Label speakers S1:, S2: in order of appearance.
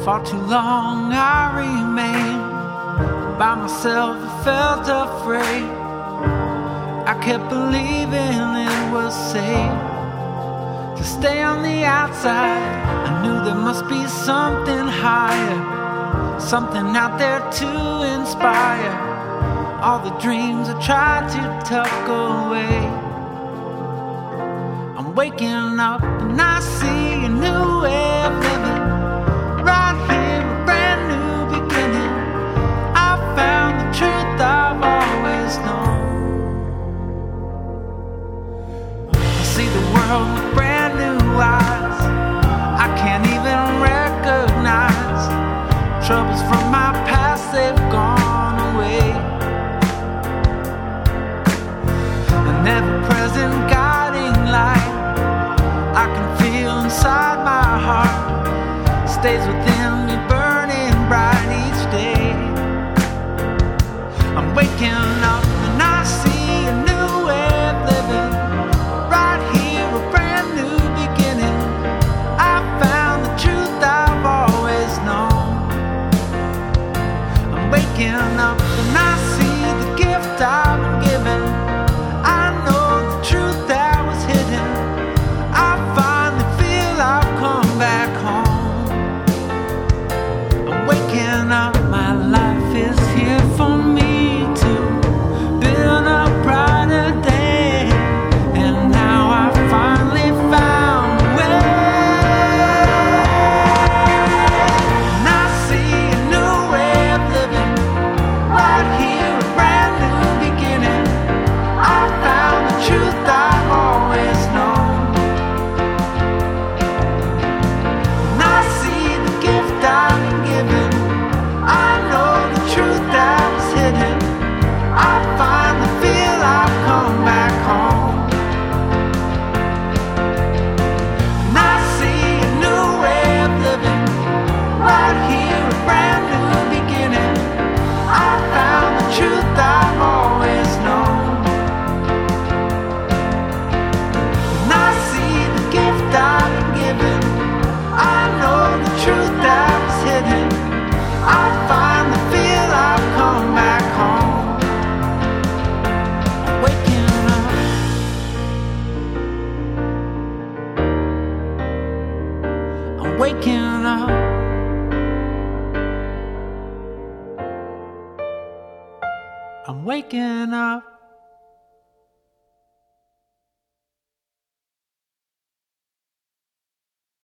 S1: For too long I remained by myself, I felt afraid. I kept believing it was safe to stay on the outside. I knew there must be something higher, something out there to inspire all the dreams I tried to tuck away. I'm waking up and I see a new way of living. Right here, a brand new beginning. I found the truth I've always known. I see the world with brand new eyes I can't even recognize. Troubles from my past, they've gone away. An ever-present guiding light I can feel inside my heart stays within me, burning bright each day. I'm waking up and I see a new way of living. Right here, a brand new beginning. I found the truth I've always known. I'm waking up and I see the gift I've been given. I know the truth that was hidden. I finally feel I've come back home. Waking up, my life is here for me to build a brighter day. And now I finally found a way. And I see a new way of living. Right here, a brand new beginning. I found the truth I've always known. And I see the gift I've been given. I know the truth that was hidden. I finally feel I've come back home. And I see a new way of living. Right here, a brand new beginning. I found the truth I've always known. And I see the gift I've been given. I know the truth that was hidden. I finally feel I've come back home. I'm waking up. I'm waking up. I'm waking up.